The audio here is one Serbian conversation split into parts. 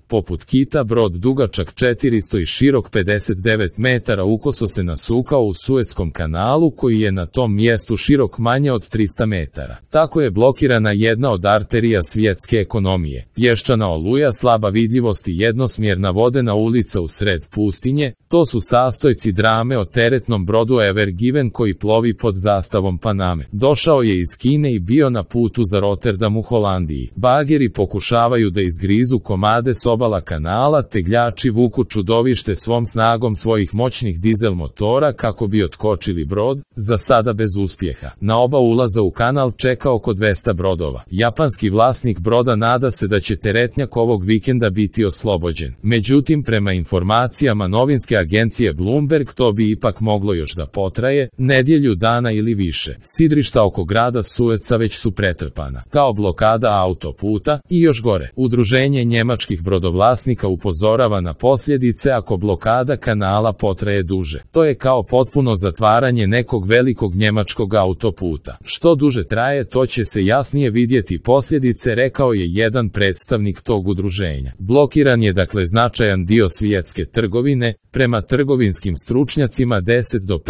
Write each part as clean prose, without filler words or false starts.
Poput kita, brod dugačak 400 i širok 59 metara ukoso se nasukao u Suetskom kanalu koji je na tom mjestu širok manje od 300 metara. Tako je blokirana jedna od arterija svjetske ekonomije. Pješčana oluja, slaba vidljivost i jednosmjerna vodena ulica u sred pustinje, to su sastojci drame o teretnom brodu Ever Given koji plovi pod zastavom Paname. Došao je iz Kine i bio na putu za Rotterdam u Holandiji. Bageri pokušavaju da izgrizu komade s obala kanala, tegljači vuku čudovište svom snagom svojih moćnih dizel motora kako bi otkočili brod, za sada bez uspjeha. Na oba ulaza u kanal čeka oko 200 brodova. Japanski vlasnik broda nada se da će teretnjak ovog vikenda biti oslobođen. Međutim, prema informacijama novinske agencije Bloomberg, to bi ipak moglo još da potraje, nedjelju dana ili više. Sidrišta oko grada Sueca već su pretrpana, kao blokada autoputa i još gore. Udruženje njemačkih brodovlasnika upozorava na posljedice ako blokada kanala potraje duže. To je kao potpuno zatvaranje nekog velikog njemačkog autoputa. Što duže traje, to će se jasnije vidjeti posljedice, rekao je jedan predstavnik tog udruženja. Blokiran je dakle značajan dio svjetske trgovine. Prema trgovinskim stručnjacima 10 do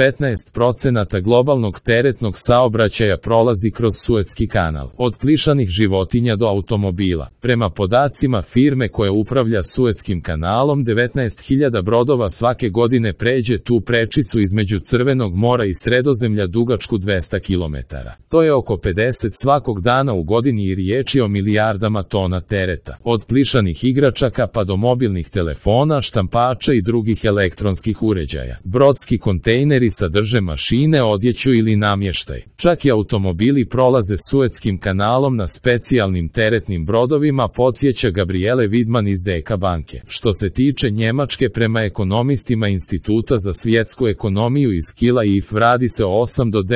15% globalnog teretnog saobraćaja prolazi kroz Suetski kanal, od plišanih životinja do automobila. Prema podacima firme koja upravlja Suetskim kanalom, 19.000 brodova svake godine pređe tu prečicu između Crvenog mora i Sredozemlja dugačku 200 km. To je oko 50 svakog dana u godini i riječ je o milijardama tona tereta, od plišanih igračaka pa do mobilnih telefona, štampača i drugih elektronskih uređaja. Brodski kontejneri sadrže mašine, odjeću ili namještaj. Čak i automobili prolaze Suetskim kanalom na specijalnim teretnim brodovima, podsjeća Gabriele Widman iz DK banke. Što se tiče Njemačke, prema ekonomistima Instituta za svjetsku ekonomiju iz Kila IF, radi se o 8 do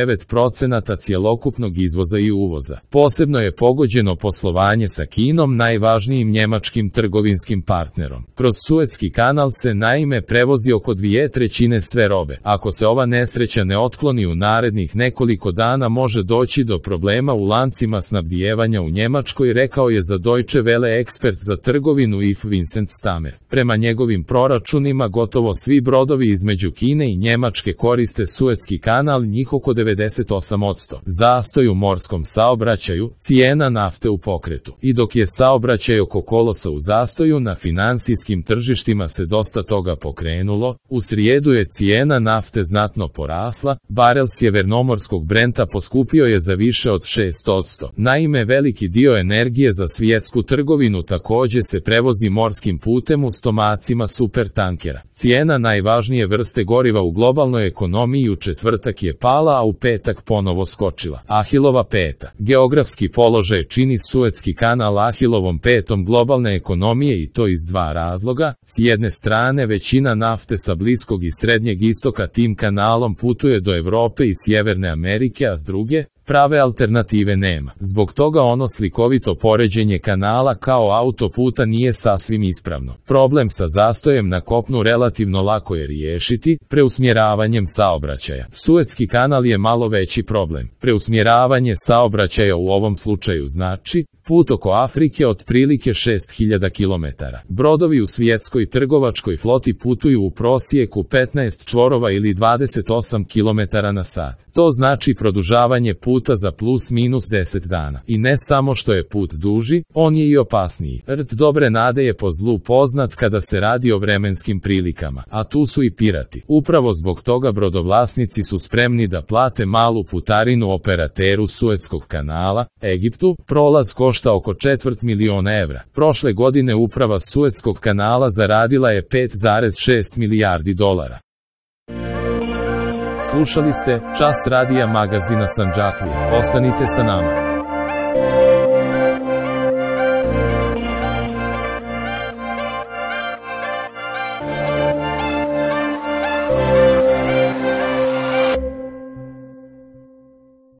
9% cjelokupnog izvoza i uvoza. Posebno je pogođeno poslovanje sa Kinom, najvažnijim njemačkim trgovinskim partnerom. Kroz Suetski kanal se naime prevozi oko 2/3 sve robe. Ako se ova nesreća ne otkloni u narednih nekoliko dana, može doći do problema u lancima snabdijevanja u Njemačkoj, rekao je za Deutsche Welle ekspert za trgovinu IF Vincent Stammer. Prema njegovim proračunima, gotovo svi brodovi između Kine i Njemačke koriste Suetski kanal, njih oko 98%. Zastoj u morskom saobraćaju, cijena nafte u pokretu. I dok je saobraćaj oko kolosa u zastoju, na finansijskim tržištima se dosta toga pokrenulo. U srijedu je cijena nafte znatno porasla, barel sjevernomorskog Brenta poskupio je za više od 6%. Naime, veliki dio energije za svjetsku trgovinu također se prevozi morskim putem u stomacima supertankera. Cijena najvažnije vrste goriva u globalnoj ekonomiji u četvrtak je pala, a u petak ponovo skočila. Ahilova peta. Geografski položaj čini Suetski kanal Ahilovom petom globalne ekonomije i to iz dva razloga. S jedne strane, većina nafte sa Bliskog i Srednjeg istoka tim kanalom putuje do Europe i Sjeverne Amerike, a s druge, prave alternative nema. Zbog toga ono slikovito poređenje kanala kao autoputa nije sasvim ispravno. Problem sa zastojem na kopnu relativno lako je riješiti preusmjeravanjem saobraćaja. Suetski kanal je malo veći problem. Preusmjeravanje saobraćaja u ovom slučaju znači put oko Afrike otprilike 6000 km. Brodovi u svjetskoj trgovačkoj floti putuju u prosjeku 15 čvorova ili 28 km na sat. To znači produžavanje puta za plus minus 10 dana. I ne samo što je put duži, on je i opasniji. Rt dobre nade je po zlu poznat kada se radi o vremenskim prilikama, a tu su i pirati. Upravo zbog toga brodovlasnici su spremni da plate malu putarinu operateru Suetskog kanala, Egiptu. Prolaz košta oko 250 000 evra. Prošle godine uprava Suetskog kanala zaradila je 5,6 milijardi dolara. Slušali ste Čas radija magazina Sandžaklije. Ostanite sa nama.